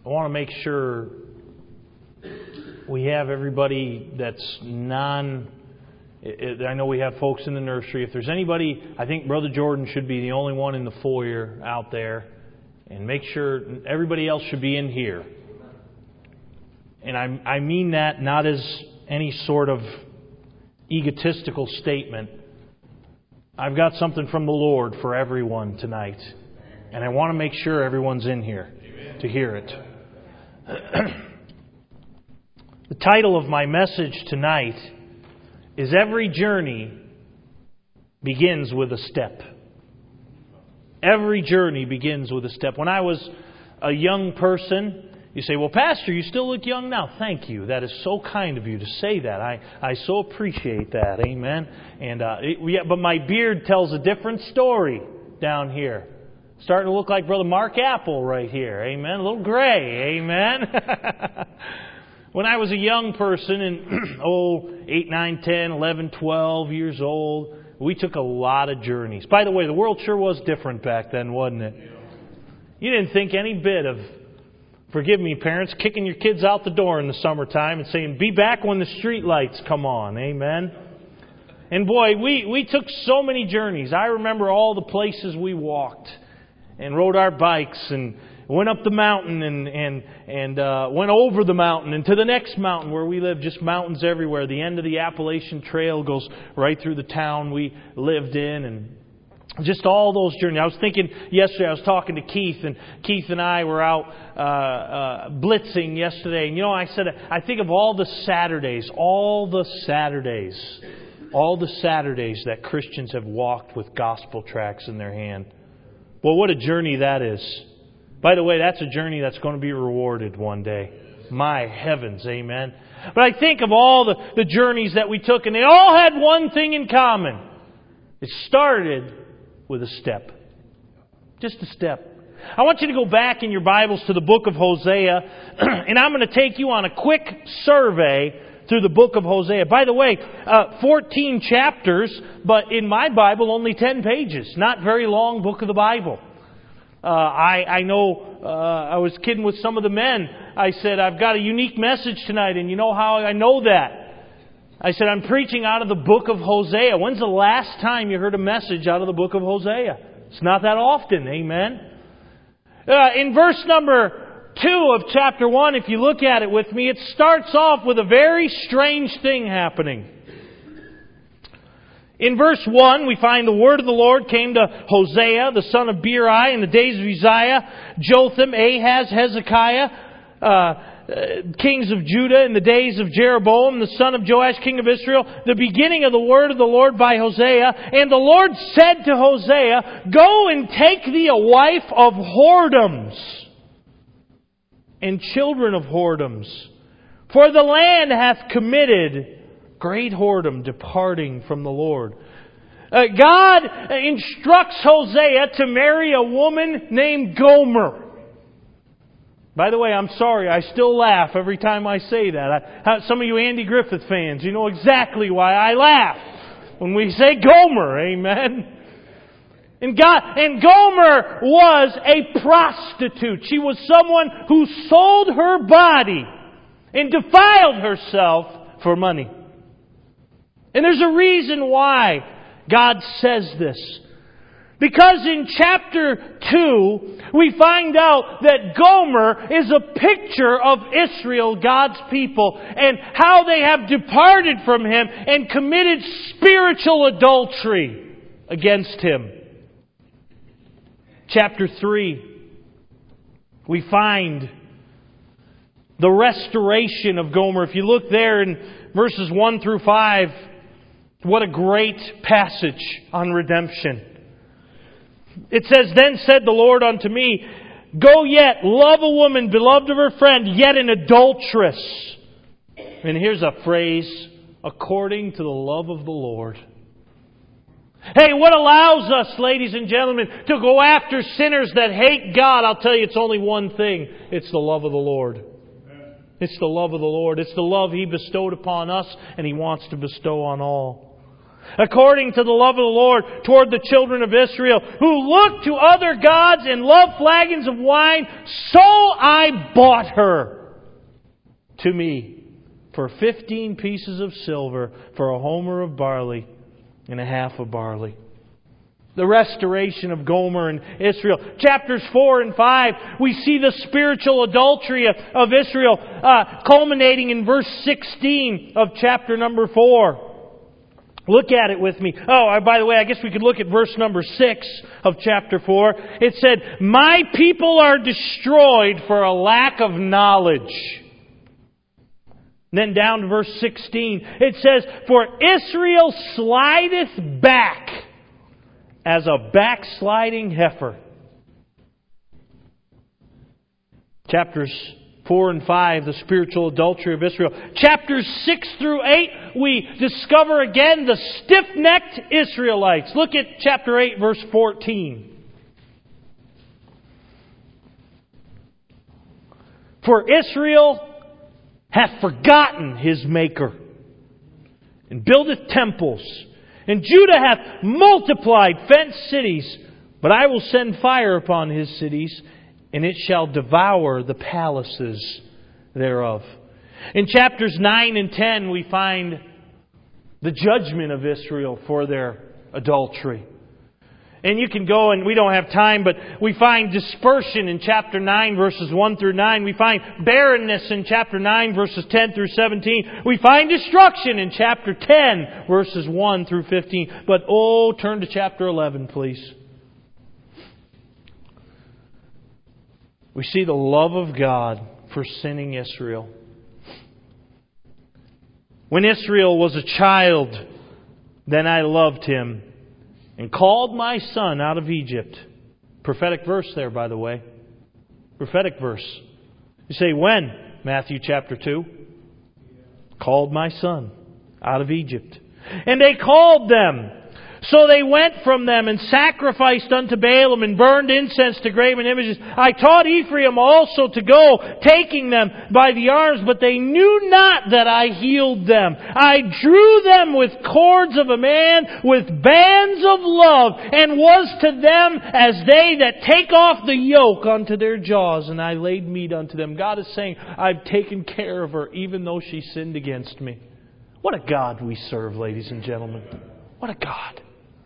I want to make sure we have everybody that's I know we have folks in the nursery. If there's anybody, I think Brother Jordan should be the only one in the foyer out there. And make sure everybody else should be in here. And I mean that not as any sort of egotistical statement. I've got something from the Lord for everyone tonight. And I want to make sure everyone's in here to hear it. The title of my message tonight is Every Journey Begins with a Step. Every journey begins with a step. When I was a young person, you say, well, Pastor, you still look young now. Thank you. That is so kind of you to say that. I so appreciate that. Amen. And but my beard tells a different story down here. Starting to look like Brother Mark Apple right here. Amen. A little gray. Amen. When I was a young person, and 8, 9, 10, 11, 12 years old, we took a lot of journeys. By the way, the world sure was different back then, wasn't it? You didn't think any bit of, forgive me parents, kicking your kids out the door in the summertime and saying, be back when the street lights come on. Amen. And boy, we took so many journeys. I remember all the places we walked and rode our bikes and went up the mountain and went over the mountain and to the next mountain where we lived, just mountains everywhere. The end of the Appalachian Trail goes right through the town we lived in, and just all those journeys. I was thinking yesterday, I was talking to Keith, and Keith and I were out blitzing yesterday. And I said, I think of all the Saturdays that Christians have walked with gospel tracts in their hand. Well, what a journey that is. By the way, that's a journey that's going to be rewarded one day. My heavens, amen. But I think of all the journeys that we took, and they all had one thing in common. It started with a step. Just a step. I want you to go back in your Bibles to the book of Hosea, and I'm going to take you on a quick survey through the book of Hosea. By the way, 14 chapters, but in my Bible, only 10 pages. Not very long book of the Bible. I know, I was kidding with some of the men. I said, I've got a unique message tonight, and you know how I know that? I said, I'm preaching out of the book of Hosea. When's the last time you heard a message out of the book of Hosea? It's not that often, amen? In verse number 2 of chapter 1, if you look at it with me, it starts off with a very strange thing happening. In verse 1, we find the word of the Lord came to Hosea, the son of Beeri, in the days of Uzziah, Jotham, Ahaz, Hezekiah, kings of Judah, in the days of Jeroboam, the son of Joash, king of Israel, the beginning of the word of the Lord by Hosea. And the Lord said to Hosea, go and take thee a wife of whoredoms and children of whoredoms, for the land hath committed great whoredom, departing from the Lord. God instructs Hosea to marry a woman named Gomer. By the way, I'm sorry, I still laugh every time I say that. Some of you Andy Griffith fans, you know exactly why I laugh when we say Gomer, amen? And Gomer was a prostitute. She was someone who sold her body and defiled herself for money. And there's a reason why God says this. Because in chapter 2, we find out that Gomer is a picture of Israel, God's people, and how they have departed from Him and committed spiritual adultery against Him. Chapter 3, we find the restoration of Gomer. If you look there in verses 1 through 5, what a great passage on redemption. It says, then said the Lord unto me, go yet, love a woman beloved of her friend, yet an adulteress. And here's a phrase, according to the love of the Lord. Hey, what allows us, ladies and gentlemen, to go after sinners that hate God? I'll tell you, it's only one thing. It's the love of the Lord. It's the love of the Lord. It's the love He bestowed upon us, and He wants to bestow on all. according to the love of the Lord toward the children of Israel, who look to other gods and love flagons of wine, so I bought her to me for 15 pieces of silver, for a homer of barley and a half of barley. The restoration of Gomer and Israel. Chapters 4 and 5, we see the spiritual adultery of Israel, culminating in verse 16 of chapter number 4. Look at it with me. Oh, by the way, I guess we could look at verse number 6 of chapter 4. It said, "My people are destroyed for a lack of knowledge." Then down to verse 16, it says, "For Israel slideth back as a backsliding heifer." Chapters 4 and 5, the spiritual adultery of Israel. Chapters 6 through 8, we discover again the stiff-necked Israelites. Look at chapter 8, verse 14. "For Israel hath forgotten his Maker, and buildeth temples. And Judah hath multiplied fenced cities, but I will send fire upon his cities, and it shall devour the palaces thereof." In chapters 9 and 10, we find the judgment of Israel for their adultery. And you can go, and we don't have time, but we find dispersion in chapter 9, verses 1 through 9. We find barrenness in chapter 9, verses 10 through 17. We find destruction in chapter 10, verses 1 through 15. But turn to chapter 11, please. We see the love of God for sinning Israel. "When Israel was a child, then I loved him, and called my son out of Egypt." Prophetic verse there, by the way. Prophetic verse. You say, when? Matthew chapter 2. "Called my son out of Egypt. And they called them. So they went from them and sacrificed unto Baalim and burned incense to graven images. I taught Ephraim also to go, taking them by the arms, but they knew not that I healed them. I drew them with cords of a man, with bands of love, and was to them as they that take off the yoke unto their jaws, and I laid meat unto them." God is saying, I've taken care of her even though she sinned against me. What a God we serve, ladies and gentlemen. What a God.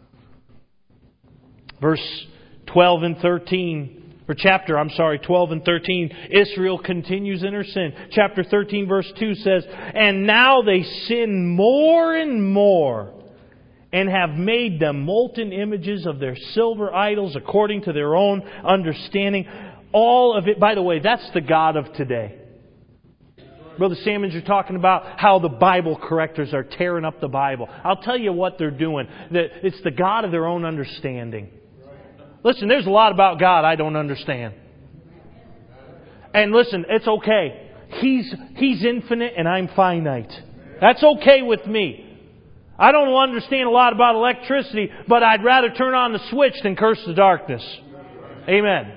Verse 12 and 13, or chapter 12 and 13, Israel continues in her sin. Chapter 13, verse 2 says, "And now they sin more and more, and have made them molten images of their silver idols according to their own understanding." All of it, by the way, that's the God of today. Brother Sammons, you're talking about how the Bible correctors are tearing up the Bible. I'll tell you what they're doing. It's the God of their own understanding. Listen, there's a lot about God I don't understand. And listen, it's okay. He's infinite and I'm finite. That's okay with me. I don't understand a lot about electricity, but I'd rather turn on the switch than curse the darkness. Amen.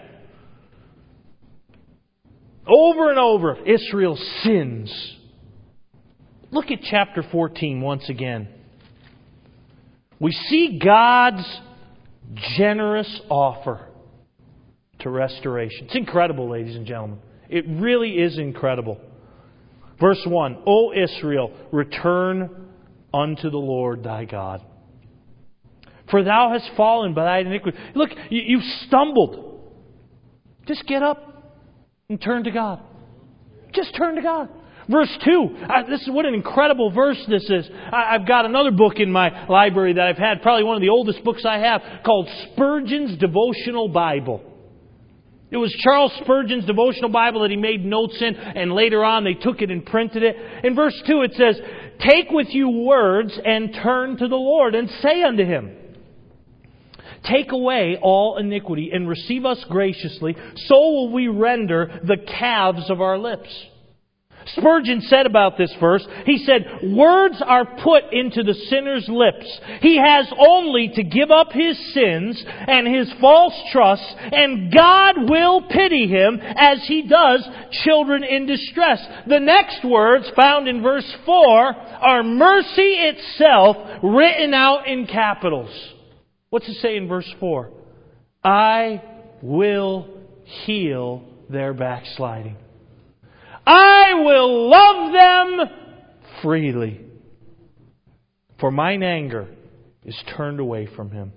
Over and over, Israel sins. Look at chapter 14 once again. We see God's generous offer to restoration. It's incredible, ladies and gentlemen. It really is incredible. Verse 1, "O Israel, return unto the Lord thy God. For thou hast fallen by thine iniquity." Look, you've stumbled. Just get up and turn to God. Just turn to God. Verse 2. This is what an incredible verse this is. I've got another book in my library that I've had, probably one of the oldest books I have, called Spurgeon's Devotional Bible. It was Charles Spurgeon's devotional Bible that he made notes in, and later on they took it and printed it. In verse 2 it says, "Take with you words and turn to the Lord and say unto Him, Take away all iniquity and receive us graciously, so will we render the calves of our lips." Spurgeon said about this verse, he said, words are put into the sinner's lips. He has only to give up his sins and his false trusts, and God will pity him as He does children in distress. The next words found in verse 4 are mercy itself written out in capitals. What's it say in verse 4? I will heal their backsliding. I will love them freely. For mine anger is turned away from him.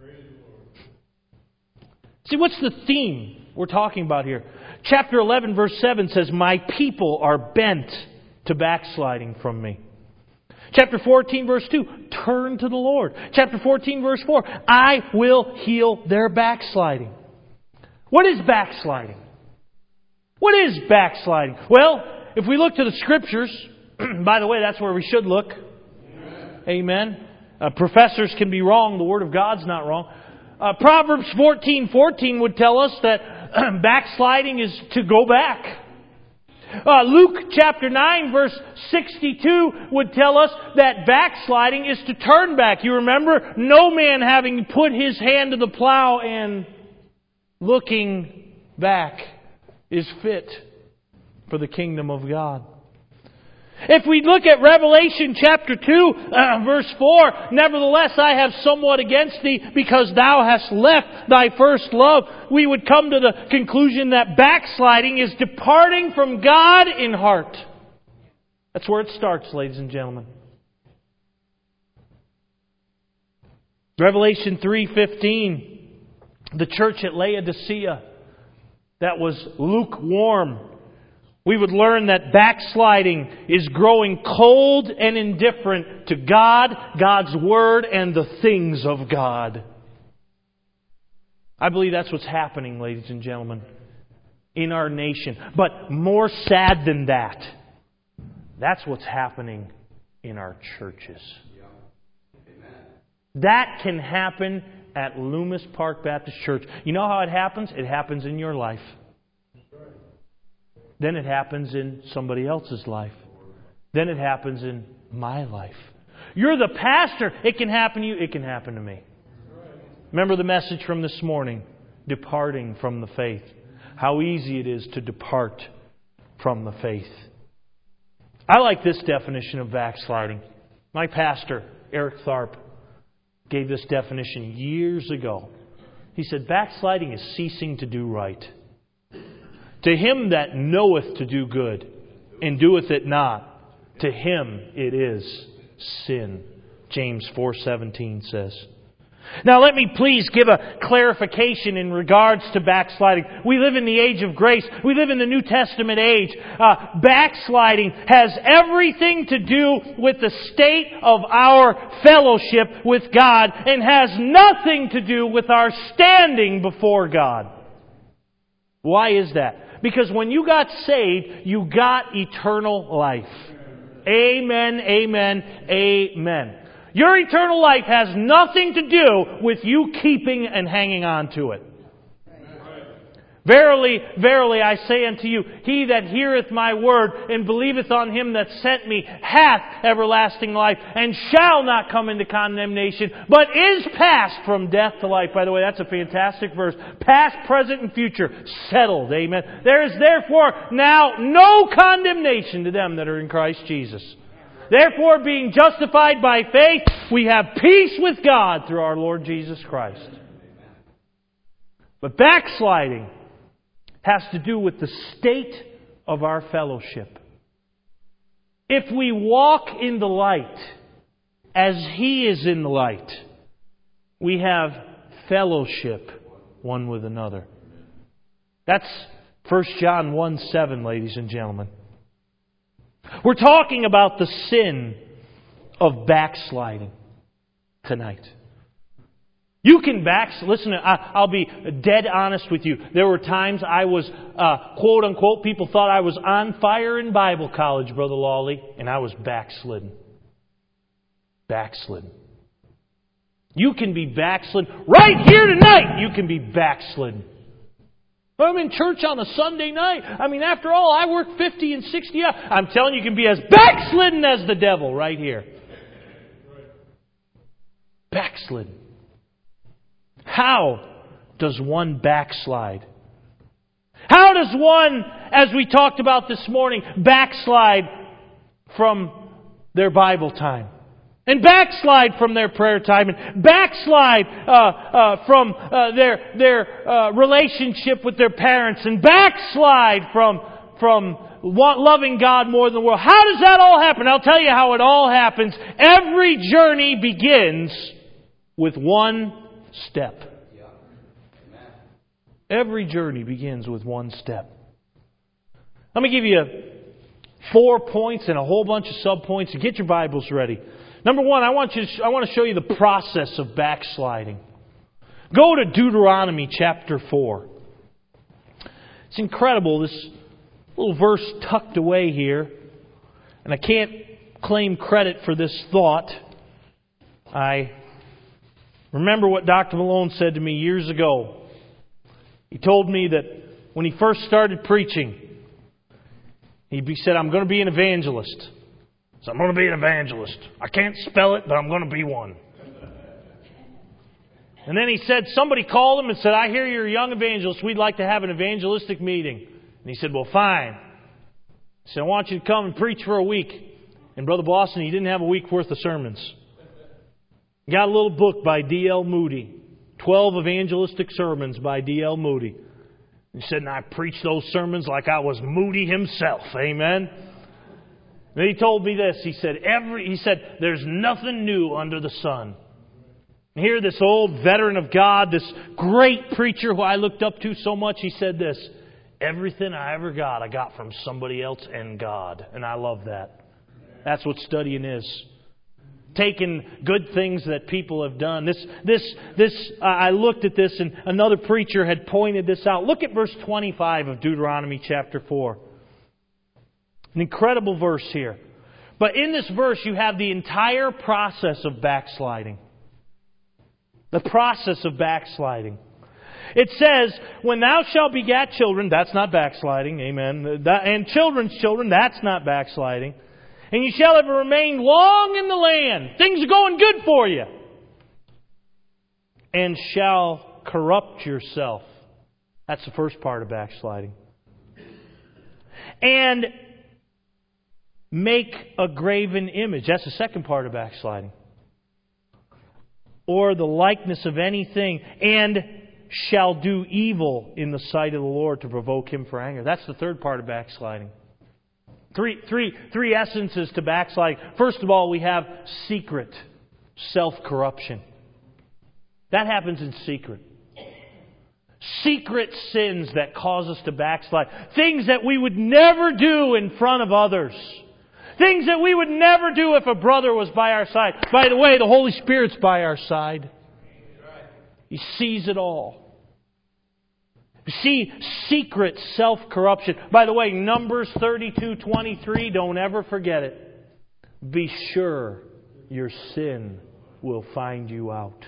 See, what's the theme we're talking about here? Chapter 11, verse 7 says, my people are bent to backsliding from me. Chapter 14, verse 2, turn to the Lord. Chapter 14, verse 4, I will heal their backsliding. What is backsliding? What is backsliding? Well, if we look to the Scriptures, by the way, that's where we should look. Amen. Professors can be wrong. The Word of God's not wrong. Proverbs 14:14 would tell us that backsliding is to go back. Luke chapter 9 verse 62 would tell us that backsliding is to turn back. You remember, no man having put his hand to the plow and looking back is fit for the kingdom of God. If we look at Revelation chapter 2, verse 4, nevertheless I have somewhat against thee, because thou hast left thy first love, we would come to the conclusion that backsliding is departing from God in heart. That's where it starts, ladies and gentlemen. Revelation 3:15, the church at Laodicea that was lukewarm. We would learn that backsliding is growing cold and indifferent to God, God's Word, and the things of God. I believe that's what's happening, ladies and gentlemen, in our nation. But more sad than that, that's what's happening in our churches. That can happen at Loomis Park Baptist Church. You know how it happens? It happens in your life. Then it happens in somebody else's life. Then it happens in my life. You're the pastor. It can happen to you. It can happen to me. Remember the message from this morning, departing from the faith. How easy it is to depart from the faith. I like this definition of backsliding. My pastor, Eric Tharp, gave this definition years ago. He said, backsliding is ceasing to do right. To him that knoweth to do good, and doeth it not, to him it is sin. James 4:17 says. Now let me please give a clarification in regards to backsliding. We live in the age of grace. We live in the New Testament age. Backsliding has everything to do with the state of our fellowship with God, and has nothing to do with our standing before God. Why is that? Because when you got saved, you got eternal life. Amen, amen, amen. Your eternal life has nothing to do with you keeping and hanging on to it. Verily, verily, I say unto you, he that heareth my word and believeth on him that sent me hath everlasting life, and shall not come into condemnation, but is passed from death to life. By the way, that's a fantastic verse. Past, present, and future. Settled. Amen. There is therefore now no condemnation to them that are in Christ Jesus. Therefore, being justified by faith, we have peace with God through our Lord Jesus Christ. But backsliding has to do with the state of our fellowship. If we walk in the light as He is in the light, we have fellowship one with another. That's 1 John 1:7, ladies and gentlemen. We're talking about the sin of backsliding tonight. You can listen, I'll be dead honest with you. There were times I was, quote unquote, people thought I was on fire in Bible college, Brother Lawley, and I was backslidden. Backslidden. You can be backslidden. Right here tonight, you can be backslidden. I'm in church on a Sunday night. I mean, after all, I work 50 and 60 hours. I'm telling you, you can be as backslidden as the devil right here. Backslidden. How does one backslide? How does one, as we talked about this morning, backslide from their Bible time? And backslide from their prayer time, and backslide from their relationship with their parents, and backslide from loving God more than the world. How does that all happen? I'll tell you how it all happens. Every journey begins with one step. Every journey begins with one step. Let me give you 4 points and a whole bunch of sub-points. Get your Bibles ready. Number one, I want to show you the process of backsliding. Go to Deuteronomy chapter 4. It's incredible, this little verse tucked away here. And I can't claim credit for this thought. I remember what Dr. Malone said to me years ago. He told me that when he first started preaching, he said, I'm going to be an evangelist. So I'm going to be an evangelist. I can't spell it, but I'm going to be one. And then he said, somebody called him and said, I hear you're a young evangelist. We'd like to have an evangelistic meeting. And he said, well, fine. He said, I want you to come and preach for a week. And Brother Boston, he didn't have a week worth of sermons. He got a little book by D.L. Moody. 12 evangelistic sermons by D.L. Moody. He said, and I preached those sermons like I was Moody himself. Amen. And he told me this. He said, there's nothing new under the sun. And here this old veteran of God, this great preacher who I looked up to so much, he said this, everything I ever got, I got from somebody else and God. And I love that. That's what studying is. Taking good things that people have done. I looked at this and another preacher had pointed this out. Look at verse 25 of Deuteronomy chapter 4. An incredible verse here. But in this verse you have the entire process of backsliding. The process of backsliding. It says, when thou shalt begat children, that's not backsliding, amen. And children's children, that's not backsliding. And you shall ever remain long in the land. Things are going good for you. And shall corrupt yourself. That's the first part of backsliding. And make a graven image. That's the second part of backsliding. Or the likeness of anything. And shall do evil in the sight of the Lord to provoke Him for anger. That's the third part of backsliding. Three essences to backsliding. First of all, we have secret self-corruption. That happens in secret. Secret sins that cause us to backslide. Things that we would never do in front of others. Things that we would never do if a brother was by our side. By the way, the Holy Spirit's by our side. He sees it all. You see, secret self-corruption. By the way, Numbers 32:23, don't ever forget it. Be sure your sin will find you out.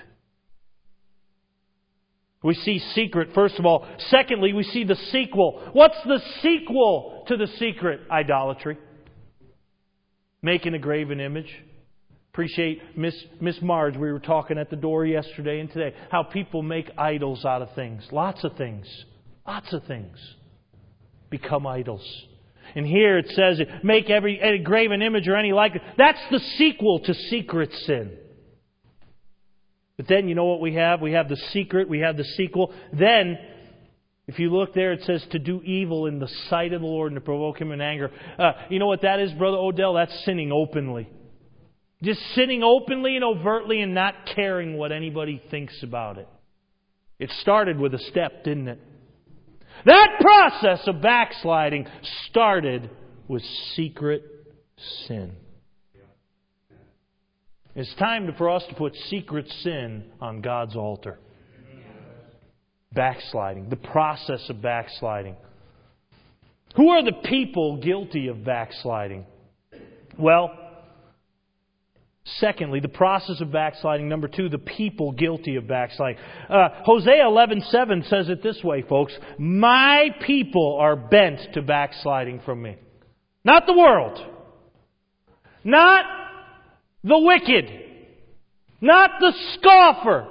We see secret, first of all. Secondly, we see the sequel. What's the sequel to the secret? Idolatry. Making a graven image. Appreciate Miss Marge. We were talking at the door yesterday and today. How people make idols out of things. Lots of things. Lots of things become idols. And here it says, make any graven image or any like it. That's the sequel to secret sin. But then you know what we have? We have the secret, we have the sequel. Then, if you look there, it says to do evil in the sight of the Lord and to provoke Him in anger. You know what that is, Brother Odell? That's sinning openly. Just sinning openly and overtly and not caring what anybody thinks about it. It started with a step, didn't it? That process of backsliding started with secret sin. It's time for us to put secret sin on God's altar. Backsliding. The process of backsliding. Who are the people guilty of backsliding? Well, Secondly, the process of backsliding. Number 2, the people guilty of backsliding. Hosea 11:7 says it this way, folks. My people are bent to backsliding from me. Not the world. Not the wicked. Not the scoffer.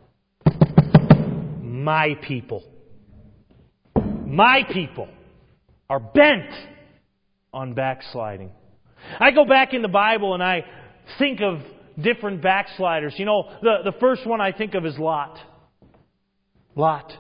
My people. My people are bent on backsliding. I go back in the Bible and I think of different backsliders. You know, the first one I think of is Lot. Lot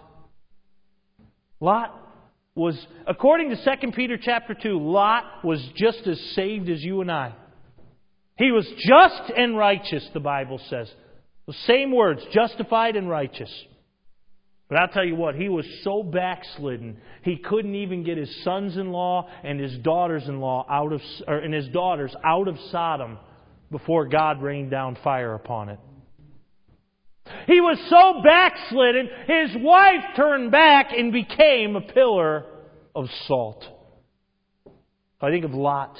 was, according to 2 Peter chapter 2, Lot was just as saved as you and I. He was just and righteous, the Bible says. The same words, justified and righteous. But I'll tell you what, he was so backslidden, he couldn't even get his sons-in-law and his daughters-in-law out of Sodom before God rained down fire upon it. He was so backslidden, his wife turned back and became a pillar of salt. I think of Lot.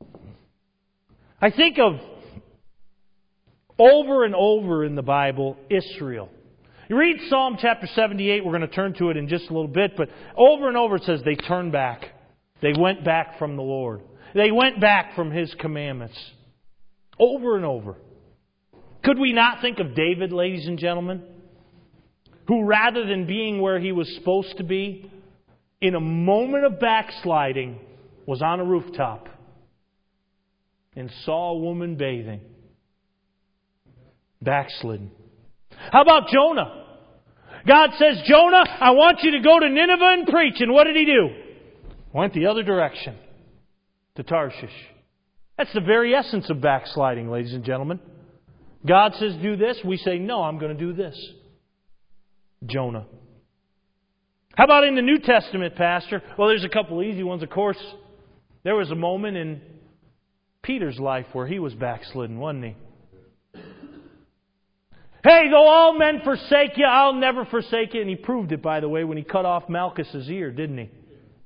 I think of, over and over in the Bible, Israel. You read Psalm chapter 78, we're going to turn to it in just a little bit, but over and over it says they turned back. They went back from the Lord. They went back from His commandments. Over and over. Could we not think of David, ladies and gentlemen, who rather than being where he was supposed to be, in a moment of backsliding, was on a rooftop and saw a woman bathing. Backslidden. How about Jonah? God says, Jonah, I want you to go to Nineveh and preach. And what did he do? Went the other direction. To Tarshish. That's the very essence of backsliding, ladies and gentlemen. God says, do this. We say, no, I'm going to do this. Jonah. How about in the New Testament, Pastor? Well, there's a couple easy ones. Of course, there was a moment in Peter's life where he was backslidden, wasn't he? Hey, though all men forsake you, I'll never forsake you. And he proved it, by the way, when he cut off Malchus's ear, didn't he?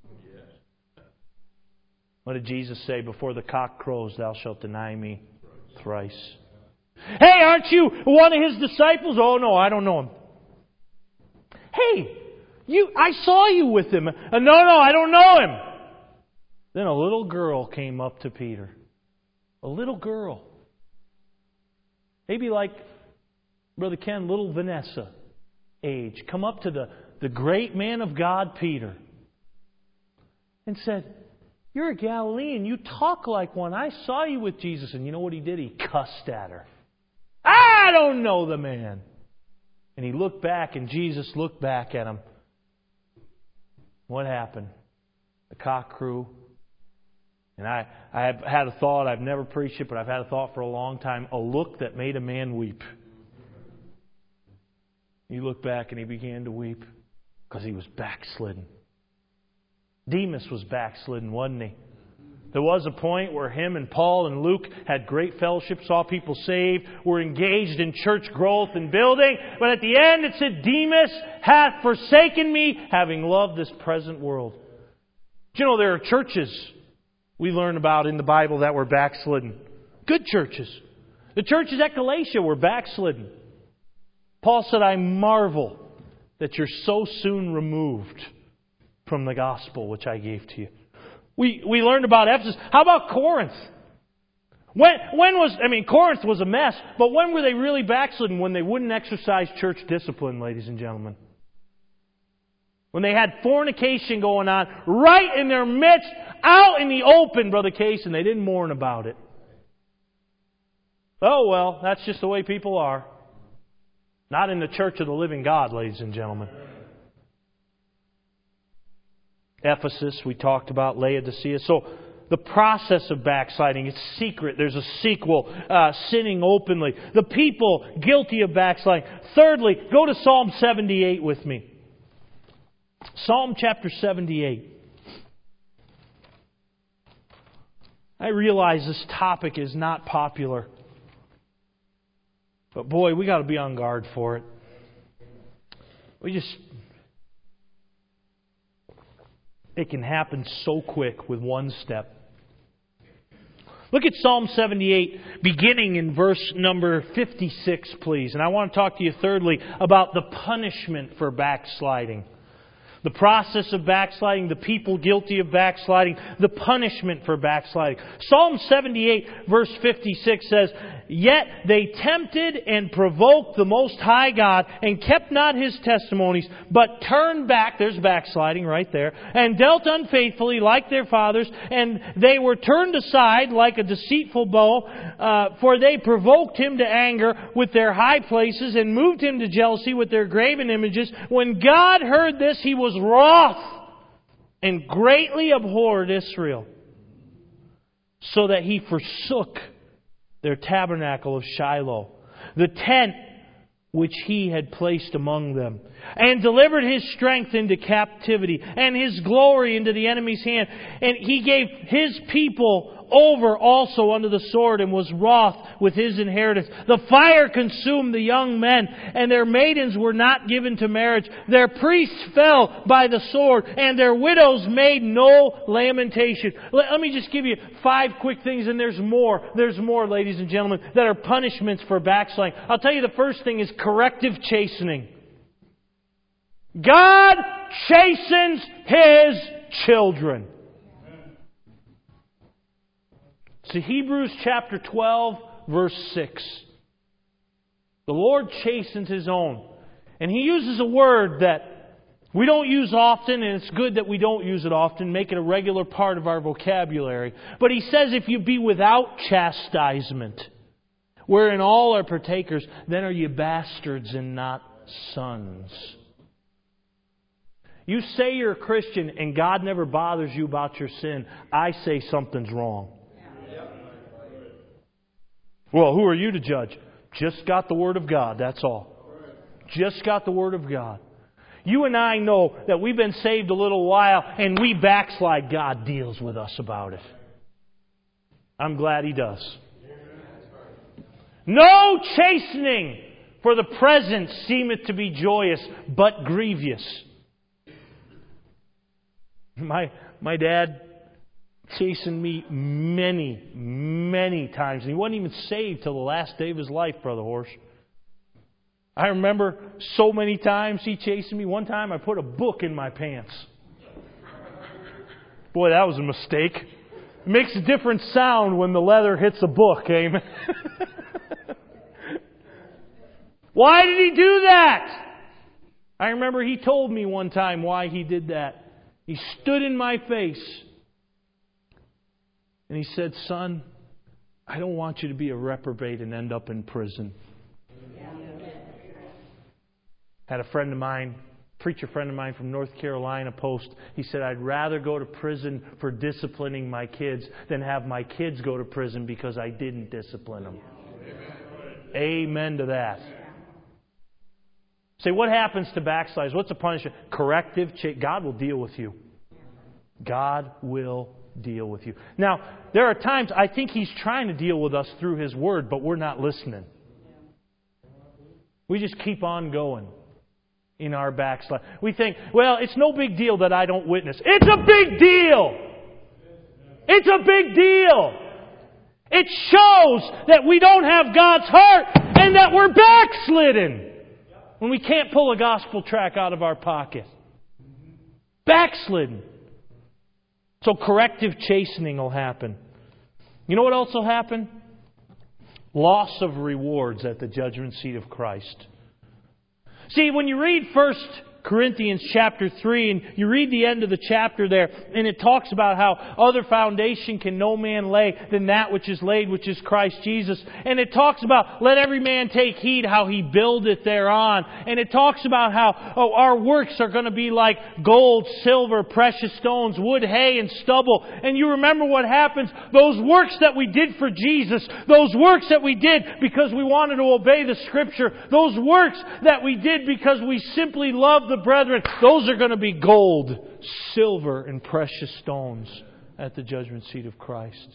What did Jesus say? Before the cock crows, thou shalt deny me thrice. Hey, aren't you one of His disciples? Oh, no, I don't know him. Hey, I saw you with him. No, I don't know him. Then a little girl came up to Peter. A little girl. Maybe like Brother Ken, little Vanessa age, come up to the great man of God, Peter, and said, you're a Galilean. You talk like one. I saw you with Jesus. And you know what he did? He cussed at her. I don't know the man. And he looked back, and Jesus looked back at him. What happened? The cock crew. And I have had a thought. I've never preached it, but I've had a thought for a long time. A look that made a man weep. He looked back and he began to weep because he was backslidden. Demas was backslidden, wasn't he? There was a point where him and Paul and Luke had great fellowship, saw people saved, were engaged in church growth and building. But at the end it said, Demas hath forsaken me, having loved this present world. Do you know there are churches we learn about in the Bible that were backslidden? Good churches. The churches at Galatia were backslidden. Paul said, I marvel that you're so soon removed from the gospel which I gave to you. We learned about Ephesus. How about Corinth? Corinth was a mess, but when were they really backslidden? When they wouldn't exercise church discipline, ladies and gentlemen. When they had fornication going on right in their midst, out in the open, Brother Case, and they didn't mourn about it. Oh, well, that's just the way people are. Not in the church of the living God, ladies and gentlemen. Ephesus, we talked about Laodicea. So the process of backsliding, it's secret. There's a sequel, sinning openly. The people guilty of backsliding. Thirdly, go to Psalm 78 with me. Psalm chapter 78. I realize this topic is not popular. But boy, we got to be on guard for it. It can happen so quick with one step. Look at Psalm 78, beginning in verse number 56, please. And I want to talk to you thirdly about the punishment for backsliding. The process of backsliding, the people guilty of backsliding, the punishment for backsliding. Psalm 78, verse 56 says, "Yet they tempted and provoked the Most High God, and kept not His testimonies, but turned back," there's backsliding right there, "and dealt unfaithfully like their fathers, and they were turned aside like a deceitful bow, for they provoked Him to anger with their high places, and moved Him to jealousy with their graven images. When God heard this, He was wroth, and greatly abhorred Israel, so that He forsook their tabernacle of Shiloh, the tent which He had placed among them, and delivered His strength into captivity, and His glory into the enemy's hand. And He gave His people over also unto the sword, and was wroth with His inheritance. The fire consumed the young men, and their maidens were not given to marriage. Their priests fell by the sword, and their widows made no lamentation." Let me just give you 5 quick things, and there's more. There's more, ladies and gentlemen, that are punishments for backsliding. I'll tell you the first thing is corrective chastening. God chastens His children. See, Hebrews chapter 12, verse 6. The Lord chastens His own. And He uses a word that we don't use often, and it's good that we don't use it often, make it a regular part of our vocabulary. But He says, "If you be without chastisement, wherein all are partakers, then are you bastards and not sons." You say you're a Christian and God never bothers you about your sin, I say something's wrong. Well, who are you to judge? Just got the Word of God, that's all. Just got the Word of God. You and I know that we've been saved a little while and we backslide. God deals with us about it. I'm glad He does. "No chastening for the present seemeth to be joyous, but grievous." My dad chastened me many, many times. And he wasn't even saved till the last day of his life, Brother Horsch. I remember so many times he chastened me. One time I put a book in my pants. Boy, that was a mistake. It makes a different sound when the leather hits a book, amen? Why did he do that? I remember he told me one time why he did that. He stood in my face and he said, "Son, I don't want you to be a reprobate and end up in prison." Had a friend of mine, preacher friend of mine from North Carolina post. He said, "I'd rather go to prison for disciplining my kids than have my kids go to prison because I didn't discipline them." Amen to that. Say, what happens to backsliders? What's the punishment? Corrective. God will deal with you. God will deal with you. Now, there are times I think He's trying to deal with us through His Word, but we're not listening. We just keep on going in our backslide. We think, well, it's no big deal that I don't witness. It's a big deal! It's a big deal! It shows that we don't have God's heart and that we're backslidden when we can't pull a gospel tract out of our pocket. Backslidden. So corrective chastening will happen. You know what else will happen? Loss of rewards at the judgment seat of Christ. See, when you read 1 Corinthians chapter 3, and you read the end of the chapter there, and it talks about how other foundation can no man lay than that which is laid, which is Christ Jesus. And it talks about, let every man take heed how he buildeth thereon. And it talks about how our works are going to be like gold, silver, precious stones, wood, hay, and stubble. And you remember what happens? Those works that we did for Jesus, those works that we did because we wanted to obey the Scripture, those works that we did because we simply loved the brethren, those are going to be gold, silver, and precious stones at the judgment seat of Christ.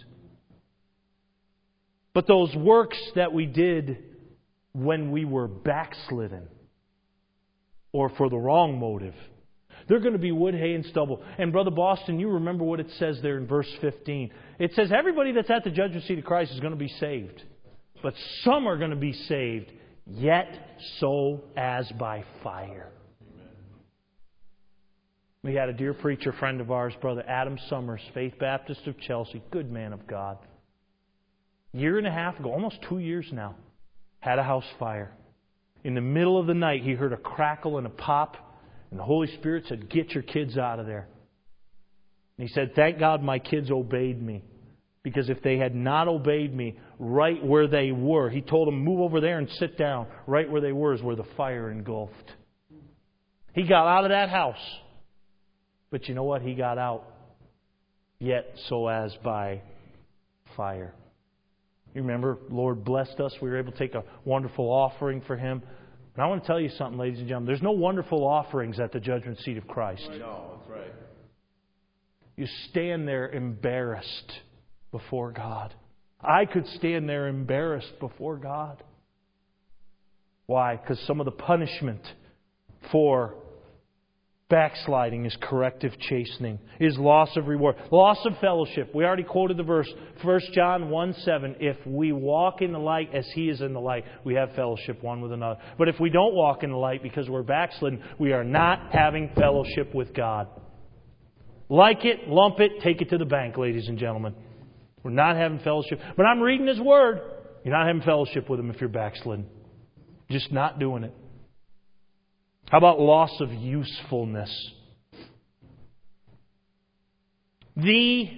But those works that we did when we were backslidden, or for the wrong motive, They're going to be wood, hay, and stubble. And Brother Boston, you remember what it says there in verse 15. It says everybody that's at the judgment seat of Christ is going to be saved. But some are going to be saved, yet so as by fire. We had a dear preacher friend of ours, Brother Adam Summers, Faith Baptist of Chelsea, good man of God. A year and a half ago, almost 2 years now, had a house fire. In the middle of the night, he heard a crackle and a pop, and the Holy Spirit said, "Get your kids out of there." And he said, "Thank God my kids obeyed me. Because if they had not obeyed me right where they were," he told them, "Move over there and sit down." Right where they were is where the fire engulfed. He got out of that house. But you know what? He got out, yet so as by fire. You remember, Lord blessed us. We were able to take a wonderful offering for Him. And I want to tell you something, ladies and gentlemen. There's no wonderful offerings at the judgment seat of Christ. No, that's right. You stand there embarrassed before God. I could stand there embarrassed before God. Why? Because some of the punishment for backsliding is corrective chastening, is loss of reward, loss of fellowship. We already quoted the verse, 1 John 1:7. If we walk in the light as He is in the light, we have fellowship one with another. But if we don't walk in the light because we're backslidden, we are not having fellowship with God. Like it, lump it, take it to the bank, ladies and gentlemen. We're not having fellowship. But I'm reading His Word. You're not having fellowship with Him if you're backslidden. Just not doing it. How about loss of usefulness? The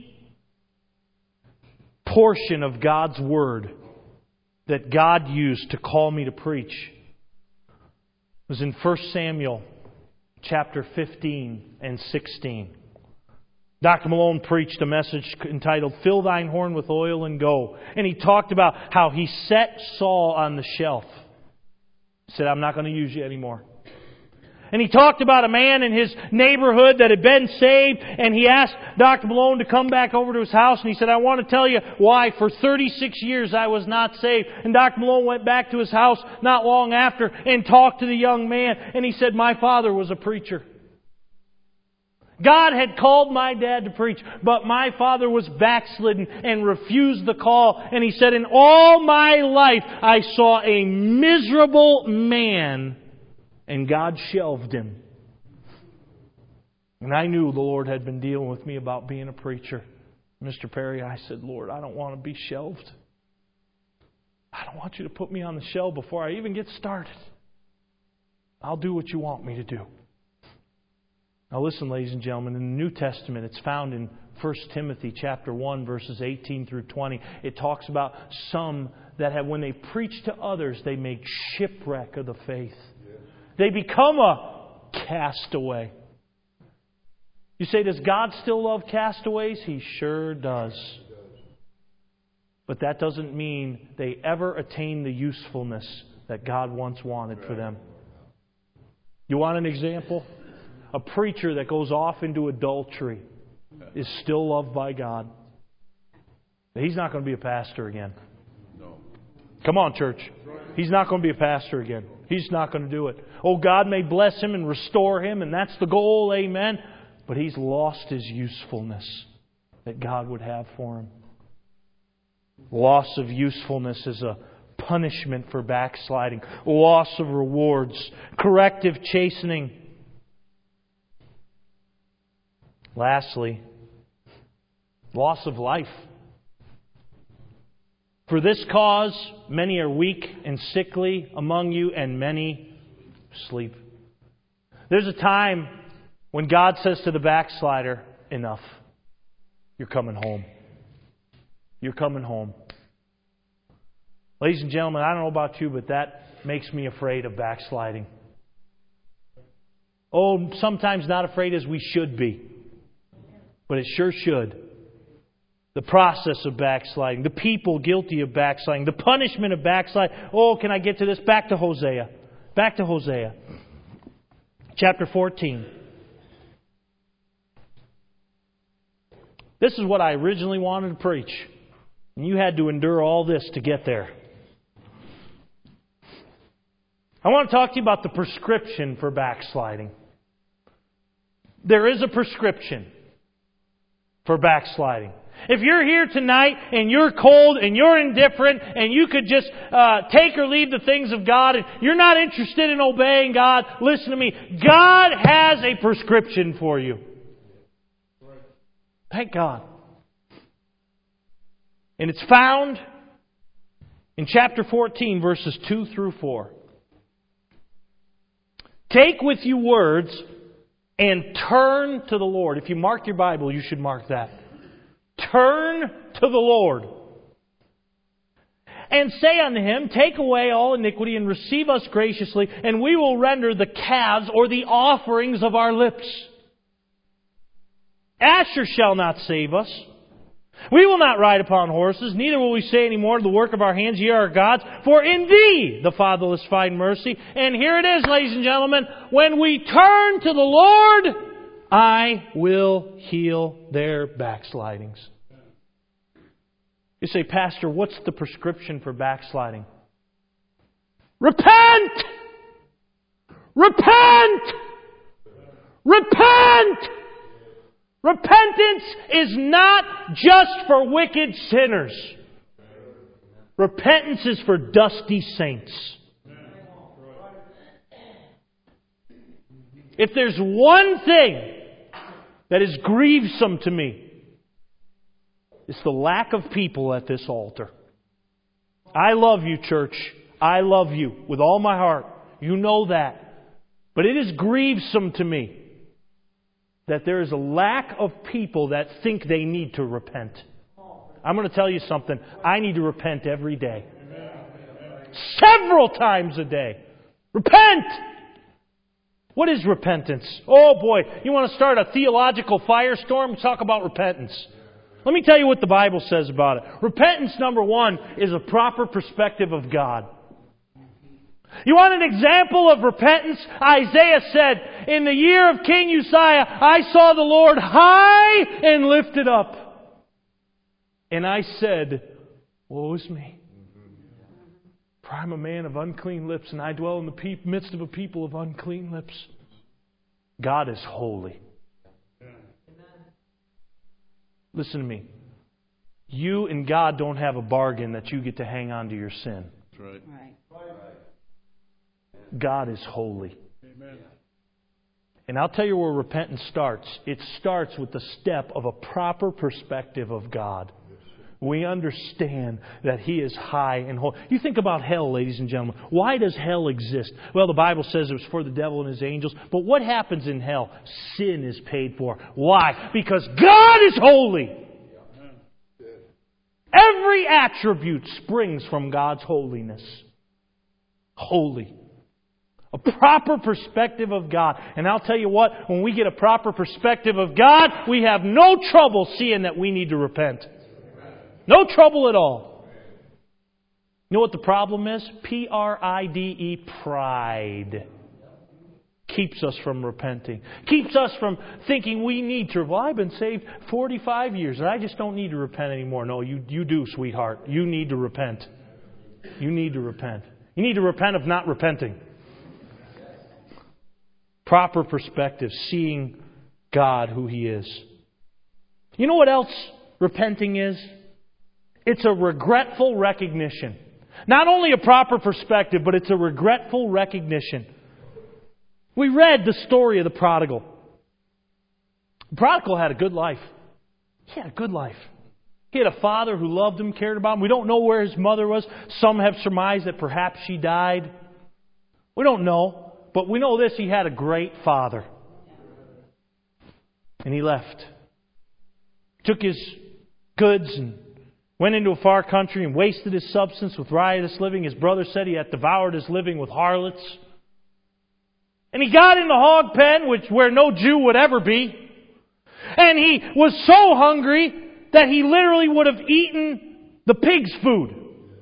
portion of God's Word that God used to call me to preach was in 1 Samuel chapter 15 and 16. Dr. Malone preached a message entitled, "Fill Thine Horn with Oil and Go." And he talked about how he set Saul on the shelf. He said, "I'm not going to use you anymore." And he talked about a man in his neighborhood that had been saved, and he asked Dr. Malone to come back over to his house, and he said, "I want to tell you why for 36 years I was not saved." And Dr. Malone went back to his house not long after and talked to the young man, and he said, "My father was a preacher. God had called my dad to preach, but my father was backslidden and refused the call." And he said, "In all my life I saw a miserable man, and God shelved him." And I knew the Lord had been dealing with me about being a preacher. Mr. Perry, I said, "Lord, I don't want to be shelved. I don't want you to put me on the shelf before I even get started. I'll do what you want me to do." Now listen, ladies and gentlemen, in the New Testament, it's found in 1 Timothy chapter 1, verses 18 through 20. It talks about some that have, when they preach to others, they make shipwreck of the faith. They become a castaway. You say, does God still love castaways? He sure does. But that doesn't mean they ever attain the usefulness that God once wanted for them. You want an example? A preacher that goes off into adultery is still loved by God. He's not going to be a pastor again. No. Come on, church. He's not going to be a pastor again. He's not going to do it. Oh, God may bless him and restore him, and that's the goal, amen. But he's lost his usefulness that God would have for him. Loss of usefulness is a punishment for backsliding. Loss of rewards. Corrective chastening. Lastly, loss of life. For this cause, many are weak and sickly among you, and many sleep. There's a time when God says to the backslider, "Enough. You're coming home. You're coming home." Ladies and gentlemen, I don't know about you, but that makes me afraid of backsliding. Oh, sometimes not afraid as we should be. But it sure should. The process of backsliding, the people guilty of backsliding, the punishment of backsliding. Oh, can I get to this? Back to Hosea. Back to Hosea. Chapter 14. This is what I originally wanted to preach. And you had to endure all this to get there. I want to talk to you about the prescription for backsliding. there is a prescription for backsliding. If you're here tonight and you're cold and you're indifferent and you could just take or leave the things of God and you're not interested in obeying God, listen to me. God has a prescription for you. Thank God. And it's found in chapter 14, verses 2 through 4. Take with you words and turn to the Lord. If you mark your Bible, you should mark that. Turn to the Lord. And say unto Him, take away all iniquity and receive us graciously, and we will render the calves or the offerings of our lips. Asher shall not save us. We will not ride upon horses, neither will we say any more to the work of our hands, ye are our gods, for in Thee the fatherless find mercy. And here it is, ladies and gentlemen, when we turn to the Lord, I will heal their backslidings. You say, Pastor, what's the prescription for backsliding? Repent! Repent! Repent! Repentance is not just for wicked sinners. Repentance is for dusty saints. If there's one thing that is grievous to me, it's the lack of people at this altar. I love you, church. I love you with all my heart. You know that. But it is grievous to me that there is a lack of people that think they need to repent. I'm going to tell you something. I need to repent every day. Several times a day. Repent! What is repentance? Oh boy, you want to start a theological firestorm? Talk about repentance. Let me tell you what the Bible says about it. Repentance, number one, is a proper perspective of God. You want an example of repentance? Isaiah said, in the year of King Uzziah, I saw the Lord high and lifted up. And I said, woe is me. For I'm a man of unclean lips, and I dwell in the midst of a people of unclean lips. God is holy. Listen to me. You and God don't have a bargain that you get to hang on to your sin. That's right. God is holy. Amen. And I'll tell you where repentance starts. It starts with the step of a proper perspective of God. We understand that He is high and holy. You think about hell, ladies and gentlemen. Why does hell exist? Well, the Bible says it was for the devil and his angels. But what happens in hell? Sin is paid for. Why? Because God is holy. Every attribute springs from God's holiness. Holy. A proper perspective of God. And I'll tell you what, when we get a proper perspective of God, we have no trouble seeing that we need to repent. No trouble at all. You know what the problem is? Pride. Pride keeps us from repenting. Keeps us from thinking we need to. Well, I've been saved 45 years and I just don't need to repent anymore. No, you do, sweetheart. You need to repent. You need to repent. You need to repent of not repenting. Proper perspective, seeing God who He is. You know what else repenting is? It's a regretful recognition. Not only a proper perspective, but it's a regretful recognition. We read the story of the prodigal. The prodigal had a good life. He had a good life. He had a father who loved him, cared about him. We don't know where his mother was. Some have surmised that perhaps she died. We don't know. But we know this, he had a great father. And he left. Took his goods and went into a far country and wasted his substance with riotous living. His brother said he had devoured his living with harlots. And he got in the hog pen, where no Jew would ever be. And he was so hungry that he literally would have eaten the pig's food.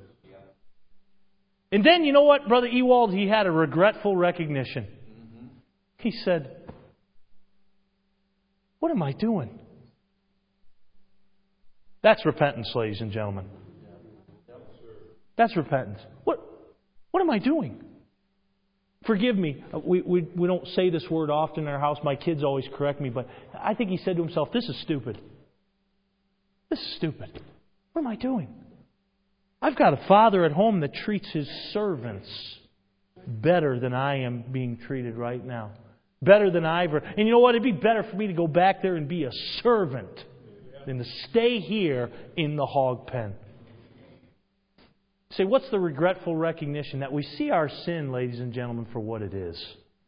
And then, you know what, Brother Ewald? He had a regretful recognition. He said, what am I doing? That's repentance, ladies and gentlemen. That's repentance. What am I doing? Forgive me. We don't say this word often in our house. My kids always correct me, but I think he said to himself, this is stupid. This is stupid. What am I doing? I've got a father at home that treats his servants better than I am being treated right now. Better than I ever. And you know what? It'd be better for me to go back there and be a servant than to stay here in the hog pen. Say, what's the regretful recognition? That we see our sin, ladies and gentlemen, for what it is.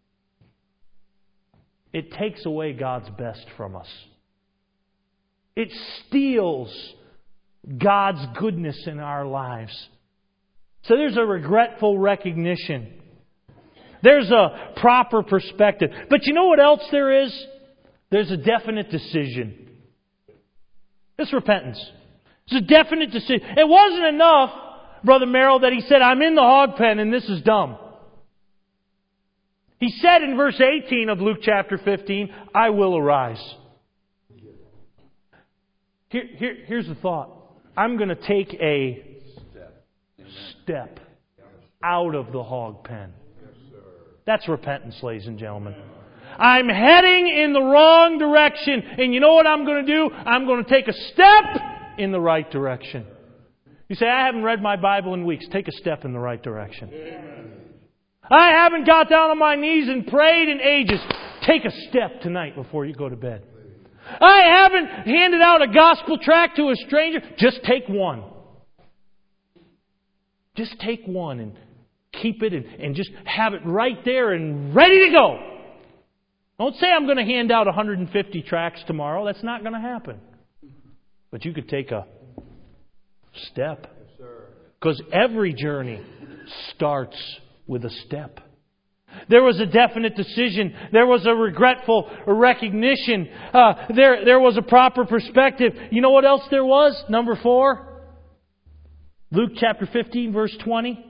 It takes away God's best from us. It steals God's goodness in our lives. So there's a regretful recognition. There's a proper perspective. But you know what else there is? There's a definite decision. It's repentance. It's a definite decision. It wasn't enough, Brother Merrill, that he said, I'm in the hog pen and this is dumb. He said in verse 18 of Luke chapter 15, I will arise. Here's the thought. I'm going to take a step out of the hog pen. That's repentance, ladies and gentlemen. I'm heading in the wrong direction. And you know what I'm going to do? I'm going to take a step in the right direction. You say, I haven't read my Bible in weeks. Take a step in the right direction. Amen. I haven't got down on my knees and prayed in ages. Take a step tonight before you go to bed. I haven't handed out a gospel tract to a stranger. Just take one. Just take one and keep it and just have it right there and ready to go. Don't say I'm going to hand out 150 tracts tomorrow. That's not going to happen. But you could take a step. Because every journey starts with a step. There was a definite decision. There was a regretful recognition. There was a proper perspective. You know what else there was? Number 4. Luke chapter 15, verse 20.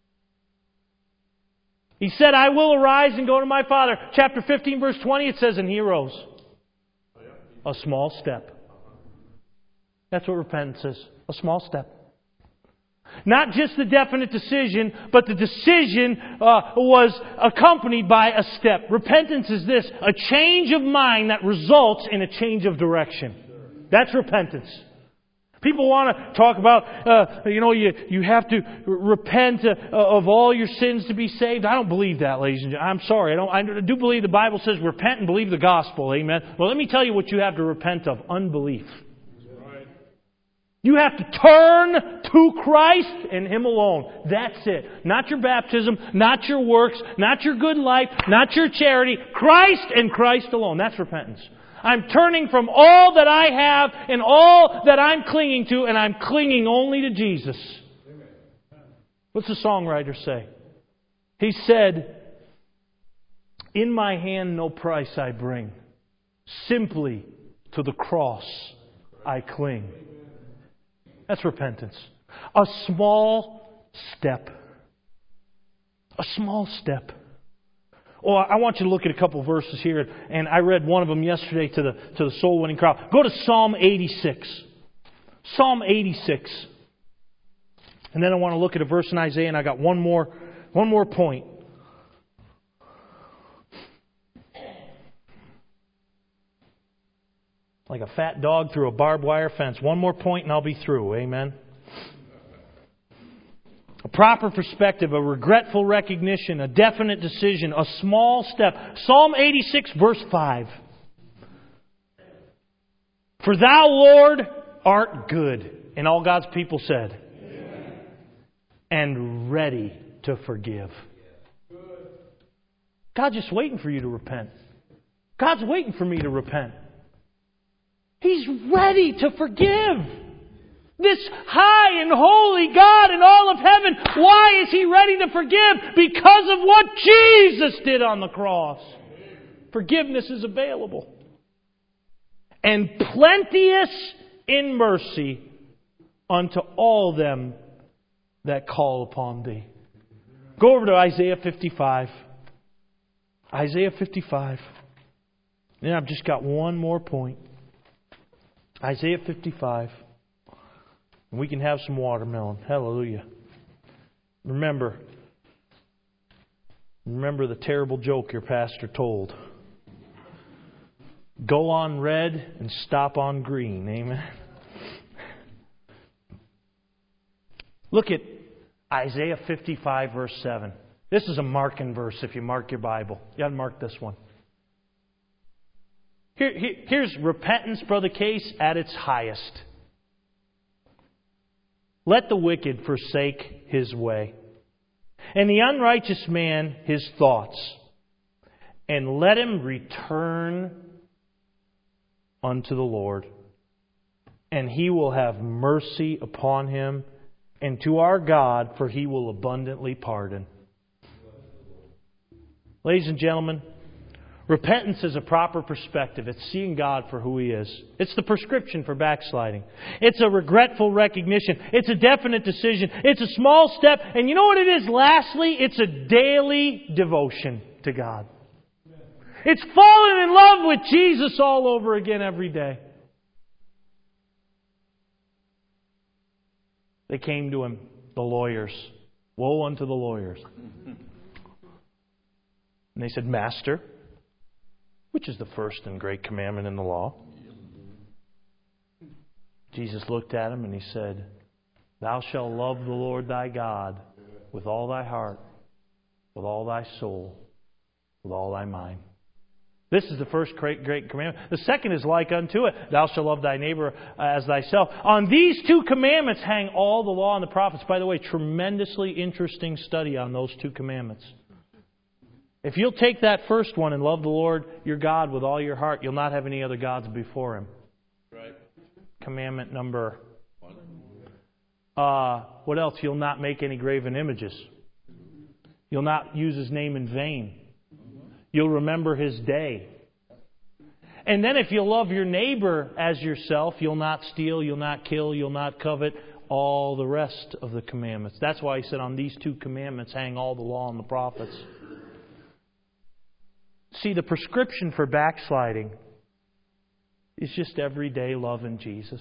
He said, I will arise and go to my Father. Chapter 15, verse 20, it says, and he arose. A small step. That's what repentance is. A small step. Not just the definite decision, but the decision was accompanied by a step. Repentance is this, a change of mind that results in a change of direction. That's repentance. People want to talk about, you have to repent of all your sins to be saved. I don't believe that, ladies and gentlemen. I'm sorry. I do believe the Bible says repent and believe the gospel. Amen. Well, let me tell you what you have to repent of. Unbelief. You have to turn to Christ and Him alone. That's it. Not your baptism, not your works, not your good life, not your charity. Christ and Christ alone. That's repentance. I'm turning from all that I have and all that I'm clinging to, and I'm clinging only to Jesus. What's the songwriter say? He said, in my hand no price I bring. Simply to the cross I cling. That's repentance. A small step. A small step. Oh, I want you to look at a couple verses here, and I read one of them yesterday to the soul winning crowd. Go to Psalm 86. Psalm 86. And then I want to look at a verse in Isaiah, and I got one more point. Like a fat dog through a barbed wire fence. One more point and I'll be through. Amen. A proper perspective, a regretful recognition, a definite decision, a small step. Psalm 86 verse 5. For thou, Lord, art good. And all God's people said. Amen. And ready to forgive. God's just waiting for you to repent. God's waiting for me to repent. He's ready to forgive. This high and holy God in all of heaven, why is He ready to forgive? Because of what Jesus did on the cross. Forgiveness is available. And plenteous in mercy unto all them that call upon Thee. Go over to Isaiah 55. Isaiah 55. And I've just got one more point. Isaiah 55. And we can have some watermelon. Hallelujah. Remember, Remember the terrible joke your pastor told. Go on red and stop on green. Amen. Look at Isaiah 55, verse 7. This is a marking verse if you mark your Bible. You got to mark this one. Here's repentance, Brother Case, at its highest. Let the wicked forsake his way, and the unrighteous man his thoughts, and let him return unto the Lord, and He will have mercy upon him, and to our God, for He will abundantly pardon. Ladies and gentlemen, repentance is a proper perspective. It's seeing God for who He is. It's the prescription for backsliding. It's a regretful recognition. It's a definite decision. It's a small step. And you know what it is? Lastly, it's a daily devotion to God. It's falling in love with Jesus all over again every day. They came to Him, the lawyers. Woe unto the lawyers. And they said, Master, which is the first and great commandment in the law? Jesus looked at him and He said, Thou shalt love the Lord thy God with all thy heart, with all thy soul, with all thy mind. This is the first great commandment. The second is like unto it. Thou shalt love thy neighbor as thyself. On these two commandments hang all the law and the prophets. By the way, tremendously interesting study on those two commandments. If you'll take that first one and love the Lord your God with all your heart, you'll not have any other gods before Him. Right. Commandment number 1. What else? You'll not make any graven images. You'll not use His name in vain. You'll remember His day. And then if you'll love your neighbor as yourself, you'll not steal, you'll not kill, you'll not covet, all the rest of the commandments. That's why He said on these two commandments hang all the law and the prophets. See, the prescription for backsliding is just everyday love in Jesus.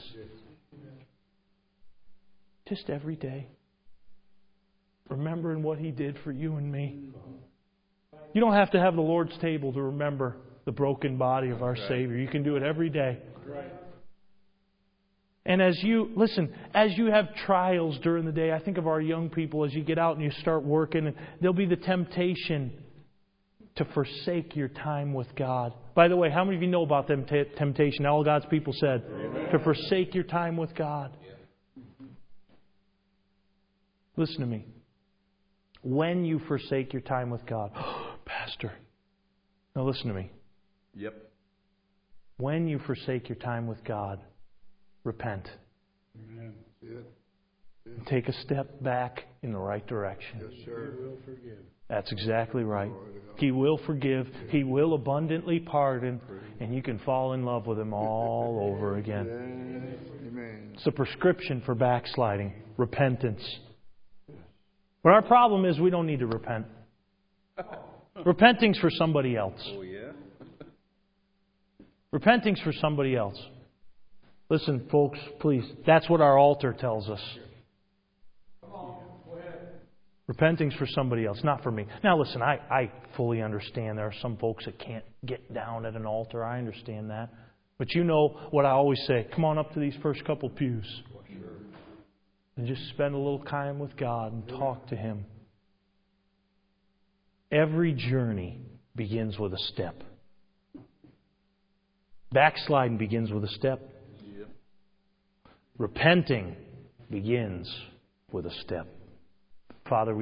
Just every day. Remembering what He did for you and me. You don't have to have the Lord's table to remember the broken body of our Savior. You can do it every day. And as you have trials during the day, I think of our young people as you get out and you start working, and there'll be the temptation to forsake your time with God. By the way, how many of you know about them temptation? All God's people said, Amen. To forsake your time with God. Yeah. Listen to me. When you forsake your time with God, Pastor. Now listen to me. Yep. When you forsake your time with God, repent. Amen. Yeah. Take a step back in the right direction. Yes, sir. He will forgive. That's exactly right. He will forgive. He will abundantly pardon. And you can fall in love with Him all over again. Amen. It's a prescription for backsliding. Repentance. But our problem is we don't need to repent. Repenting's for somebody else. Oh, yeah? Repenting's for somebody else. Listen, folks, please. That's what our altar tells us. Repenting's for somebody else, not for me. Now listen, I fully understand there are some folks that can't get down at an altar. I understand that. But you know what I always say. Come on up to these first couple pews. And just spend a little time with God and talk to Him. Every journey begins with a step. Backsliding begins with a step. Repenting begins with a step. Father, we